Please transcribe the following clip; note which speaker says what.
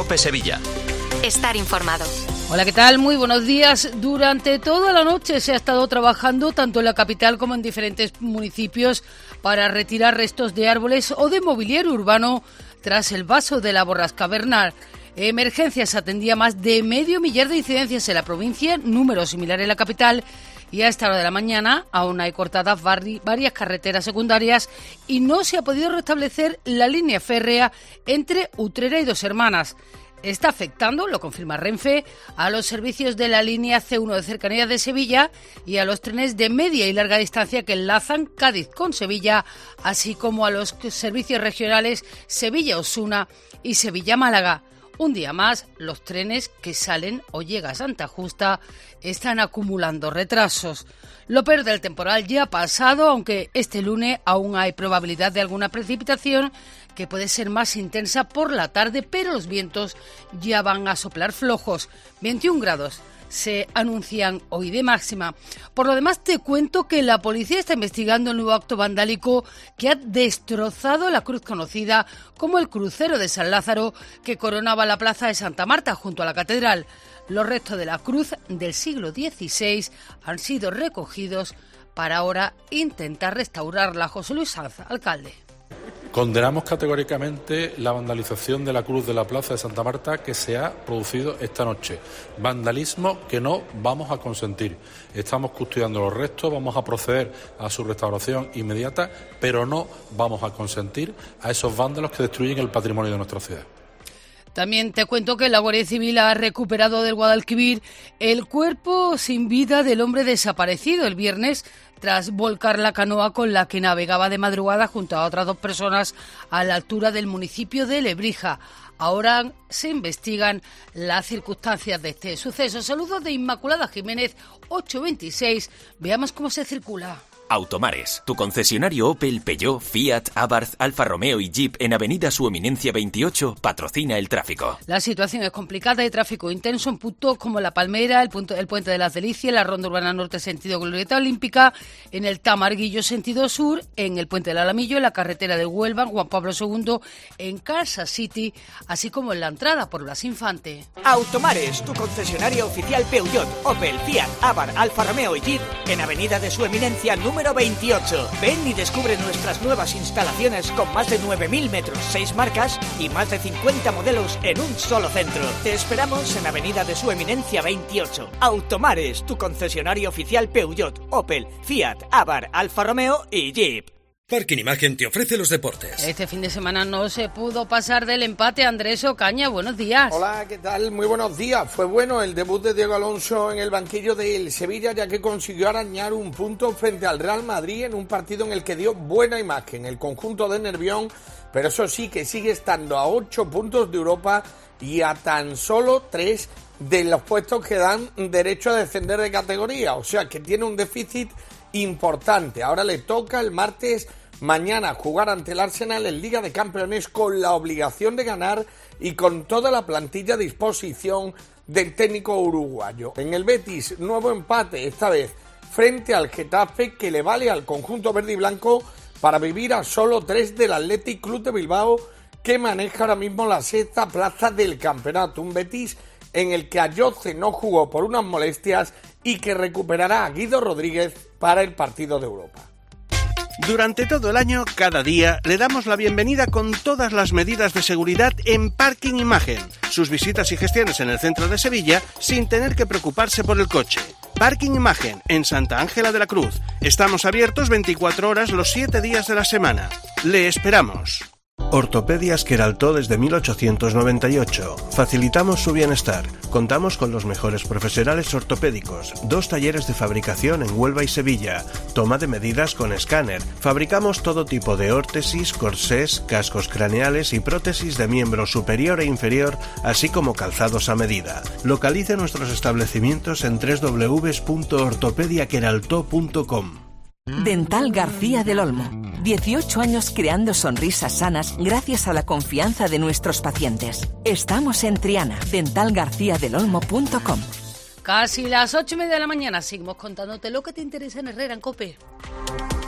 Speaker 1: COPE Sevilla.
Speaker 2: Estar informado.
Speaker 3: Hola, ¿qué tal? Muy buenos días. Durante toda la noche se ha estado trabajando tanto en la capital como en diferentes municipios para retirar restos de árboles o de mobiliario urbano tras el paso de la borrasca Bernard. Emergencias atendía más de 500.000 de incidencias en la provincia, número similar en la capital, y a esta hora de la mañana aún hay cortadas varias carreteras secundarias y no se ha podido restablecer la línea férrea entre Utrera y Dos Hermanas. Está afectando, lo confirma Renfe, a los servicios de la línea C1 de cercanías de Sevilla y a los trenes de media y larga distancia que enlazan Cádiz con Sevilla, así como a los servicios regionales Sevilla-Osuna y Sevilla-Málaga. Un día más, los trenes que salen o llegan a Santa Justa están acumulando retrasos. Lo peor del temporal ya ha pasado, aunque este lunes aún hay probabilidad de alguna precipitación que puede ser más intensa por la tarde, pero los vientos ya van a soplar flojos. 21 grados se anuncian hoy de máxima. Por lo demás, te cuento que la policía está investigando el nuevo acto vandálico que ha destrozado la cruz conocida como el Crucero de San Lázaro, que coronaba la plaza de Santa Marta junto a la catedral. Los restos de la cruz del siglo XVI han sido recogidos para ahora intentar restaurarla. José Luis Sanz, alcalde.
Speaker 4: Condenamos categóricamente la vandalización de la cruz de la plaza de Santa Marta que se ha producido esta noche. Vandalismo que no vamos a consentir. Estamos custodiando los restos, vamos a proceder a su restauración inmediata, pero no vamos a consentir a esos vándalos que destruyen el patrimonio de nuestra ciudad.
Speaker 3: También te cuento que la Guardia Civil ha recuperado del Guadalquivir el cuerpo sin vida del hombre desaparecido el viernes tras volcar la canoa con la que navegaba de madrugada junto a otras 2 personas a la altura del municipio de Lebrija. Ahora se investigan las circunstancias de este suceso. Saludos de Inmaculada Jiménez, 8:26. Veamos cómo se circula.
Speaker 1: Automares, tu concesionario Opel, Peugeot, Fiat, Abarth, Alfa Romeo y Jeep en Avenida Su Eminencia 28 patrocina el tráfico.
Speaker 3: La situación es complicada, hay tráfico intenso en puntos como La Palmera, el Puente de las Delicias, la Ronda Urbana Norte sentido Glorieta Olímpica, en el Tamarguillo sentido sur, en el Puente del Alamillo, en la carretera de Huelva, Juan Pablo II, en Kansas City, así como en la entrada por Blas Infante.
Speaker 5: Automares, tu concesionario oficial Peugeot, Opel, Fiat, Abarth, Alfa Romeo y Jeep en Avenida de Su Eminencia número 28. Ven y descubre nuestras nuevas instalaciones con más de 9.000 metros, 6 marcas y más de 50 modelos en un solo centro. Te esperamos en Avenida de Su Eminencia 28. Automares, tu concesionario oficial Peugeot, Opel, Fiat, Abarth, Alfa Romeo y Jeep.
Speaker 6: Parking Imagen te ofrece los deportes.
Speaker 3: Este fin de semana no se pudo pasar del empate. Andrés Ocaña, buenos días.
Speaker 7: Hola, ¿qué tal? Muy buenos días. Fue bueno el debut de Diego Alonso en el banquillo del Sevilla, ya que consiguió arañar un punto frente al Real Madrid en un partido en el que dio buena imagen el conjunto de Nervión, pero eso sí, que sigue estando a 8 puntos de Europa y a tan solo 3 de los puestos que dan derecho a descender de categoría, o sea que tiene un déficit importante. Ahora le toca el martes mañana jugar ante el Arsenal en Liga de Campeones con la obligación de ganar y con toda la plantilla a disposición del técnico uruguayo. En el Betis, nuevo empate, esta vez frente al Getafe, que le vale al conjunto verde y blanco para vivir a solo 3 del Athletic Club de Bilbao, que maneja ahora mismo la 6ª plaza del campeonato. Un Betis en el que Ayoce no jugó por unas molestias y que recuperará a Guido Rodríguez para el partido de Europa.
Speaker 8: Durante todo el año, cada día, le damos la bienvenida con todas las medidas de seguridad en Parking Imagen. Sus visitas y gestiones en el centro de Sevilla sin tener que preocuparse por el coche. Parking Imagen, en Santa Ángela de la Cruz. Estamos abiertos 24 horas los 7 días de la semana. Le esperamos.
Speaker 9: Ortopedias Queraltó desde 1898. Facilitamos su bienestar. Contamos con los mejores profesionales ortopédicos. 2 talleres de fabricación en Huelva y Sevilla. Toma de medidas con escáner. Fabricamos todo tipo de órtesis, corsés, cascos craneales y prótesis de miembro superior e inferior, así como calzados a medida. Localice nuestros establecimientos en www.ortopediaqueraltó.com.
Speaker 10: Dental García del Olmo. 18 años creando sonrisas sanas gracias a la confianza de nuestros pacientes. Estamos en Triana. dentalgarciadelolmo.com.
Speaker 3: Casi las 8:30 de la mañana. Seguimos contándote lo que te interesa en Herrera en COPE.